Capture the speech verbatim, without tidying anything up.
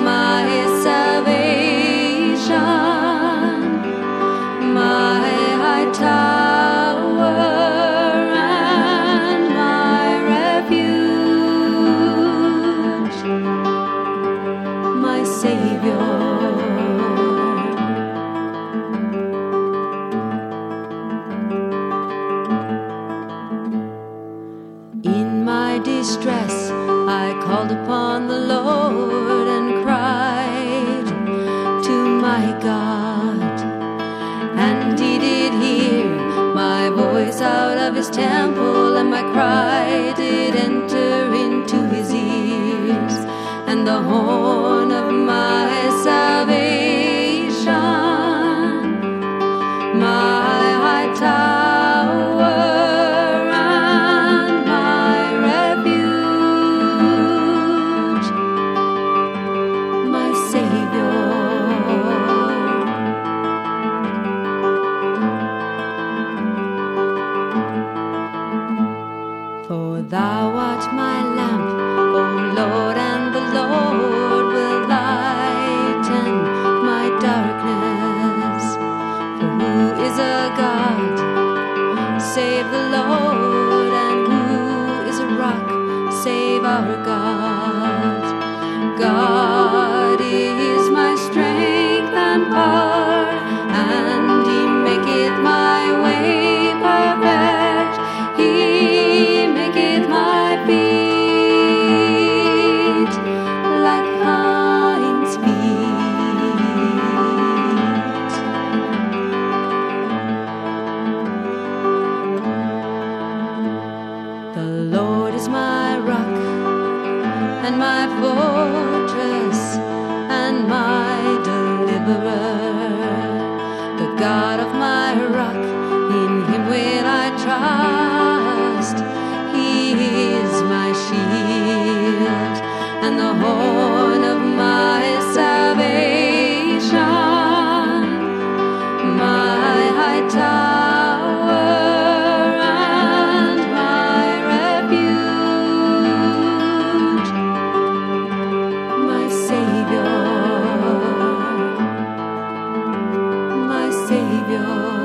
my salvation, my high tower and my refuge, my Savior. In my distress I called upon the Lord and cried to my God, and He did hear my voice out of His temple, and my cry did enter into His ears, and the horn of my salvation, my high tower and my refuge, my Savior. For Thou art my lamp, O Lord, and the Lord will lighten my darkness. For who is a God save the Lord, and who is a rock save our God? God is my strength and power, and He maketh my way perfect. He maketh my feet like hinds' feet. The Lord is my rock and my fortress and my deliverer, the God of my rock, in Him will I trust. He is my shield and the horn of my salvation, my high tower and my refuge, my Savior, my Savior.